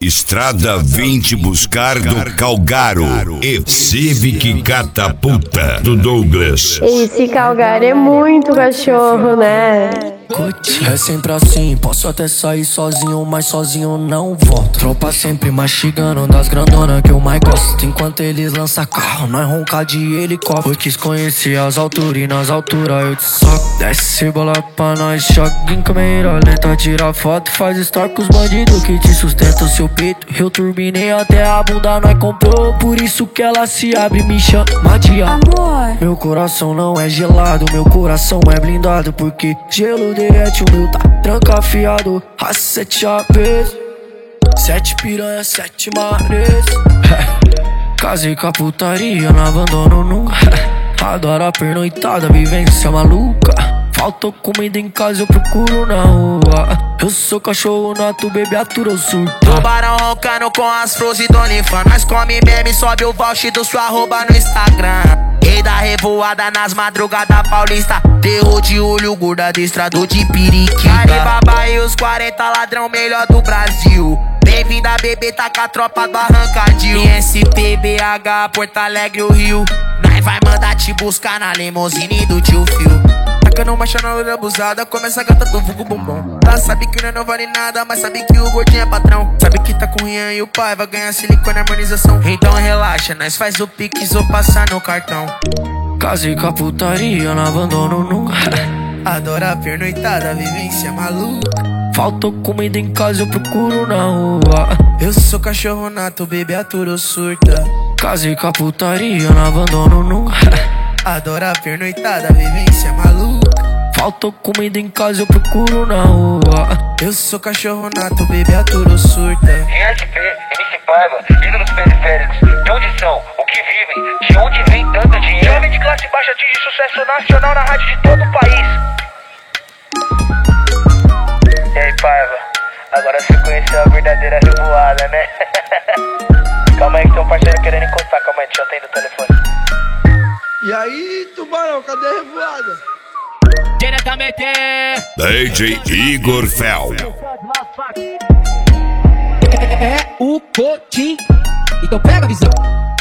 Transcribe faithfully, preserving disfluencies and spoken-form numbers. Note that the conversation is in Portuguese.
Estrada vem te buscar do Calgaro e Civic Catapulta do Douglas. Esse Calgaro é muito cachorro, né? É sempre assim, posso até sair sozinho, mas sozinho não volto. Tropa sempre mastigando das grandonas que eu mais gosto. Enquanto eles lançam carro, nós ronca de helicóptero. Eu quis conhecer as alturas e nas alturas eu te soco. Desce bola pra nós, choque em câmera lenta. Tira foto, faz story com os bandidos que te sustentam seu peito. Eu turbinei até a bunda, nós comprou. Por isso que ela se abre e me chama de amor. Meu coração não é gelado, meu coração é blindado. Porque gelo derrete, o meu tá trancafiado. A sete chaves, sete piranha, sete mares. Casei com a putaria, não abandono nunca. Adoro a pernoitada, vivência maluca. Faltou comida em casa, eu procuro na rua. Eu sou cachorro nato, bebê atura, eu surto. Tubarão roncando com as flores do OnlyFans. Nós come meme, sobe o voucher do sua arroba no Instagram. Rei da revoada nas madrugadas paulista. Terror de olho, gorda adestrador de periquita. Caribaba e os quarenta ladrão melhor do Brasil. Bem-vinda, bebê, tá com a tropa do Arrancadil. I S P, B H, Porto Alegre, o Rio. Nós vai mandar te buscar na limousine do tio Phil. Tacando uma na loira abusada, começa a gata do vulgo bombom. Ela sabe que não vale nada, mas sabe que o gordinho é patrão. Sabe que tá com o Rian e o pai vai ganhar silicone e harmonização. Então relaxa, nós faz o pix ou passar no cartão. Casei com a putaria, não abandono nunca. Adoro a pernoitada, vivência maluca. Faltou comida em casa, eu procuro na rua. Eu sou cachorro nato, bebê aturo surta. Casei com a putaria, não abandono nunca. Adoro a pernoitada, vivência maluca. Faltou comida em casa, eu procuro na rua. Eu sou cachorro nato, bebê aturo surta. I S P, M C Paiva, ídolos periféricos. De onde são? O que vivem? De onde vem tanto dinheiro? Jovem de classe baixa atinge sucesso nacional na rádio de todo o país. E aí, Paiva? Agora você conheceu a verdadeira revoada, né? Calma aí que tem um parceiro querendo encostar. Calma aí, deixa eu atender o telefone. E aí, Tubarão, cadê a revoada? Diretamente D J Igor Fel. É o Cotim. Então pega a visão.